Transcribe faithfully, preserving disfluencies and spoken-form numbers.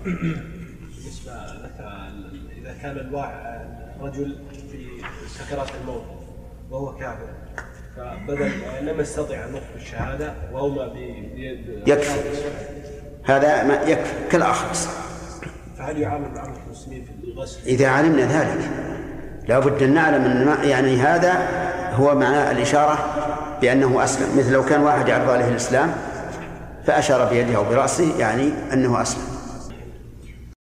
بالنسبة لك إذا كان الواحد رجل في سكرات الموت وهو كافر فبدل لم يستطع أن يخفي الشهادة وهما يكفي هذا ما يكفي كالأخرس. فهل يعامل معاملة المسلمين في الغسل؟ إذا علمنا ذلك لا بد أن نعلم أن يعني هذا هو معنى الإشارة بأنه أسلم، مثل لو كان واحد يعرض عليه الإسلام فأشار بيده أو برأسه يعني أنه أسلم.